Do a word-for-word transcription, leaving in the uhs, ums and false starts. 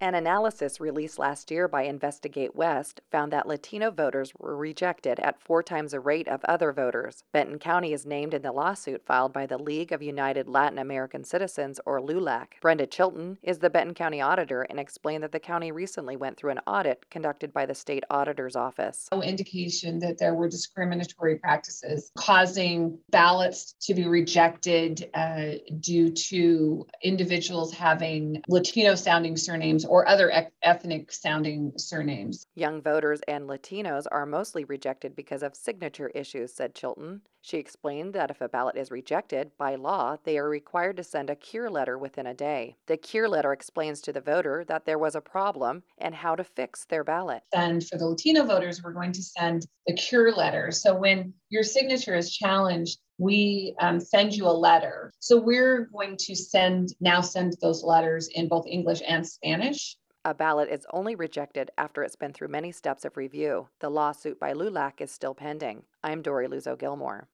An analysis released last year by Investigate West found that Latino voters were rejected at four times the rate of other voters. Benton County is named in the lawsuit filed by the League of United Latin American Citizens, or LULAC. Brenda Chilton is the Benton County auditor and explained that the county recently went through an audit conducted by the state auditor's office. No indication that there were discriminatory practices causing ballots to be rejected uh, due to individuals having Latino-sounding surnames or other e- ethnic-sounding surnames. Young voters and Latinos are mostly rejected because of signature issues, said Chilton. She explained that if a ballot is rejected, by law, they are required to send a cure letter within a day. The cure letter explains to the voter that there was a problem and how to fix their ballot. And for the Latino voters, we're going to send the cure letter. So when your signature is challenged, we um, send you a letter. So we're going to send now send those letters in both English and Spanish. A ballot is only rejected after it's been through many steps of review. The lawsuit by LULAC is still pending. I'm Dory Luzo Gilmore.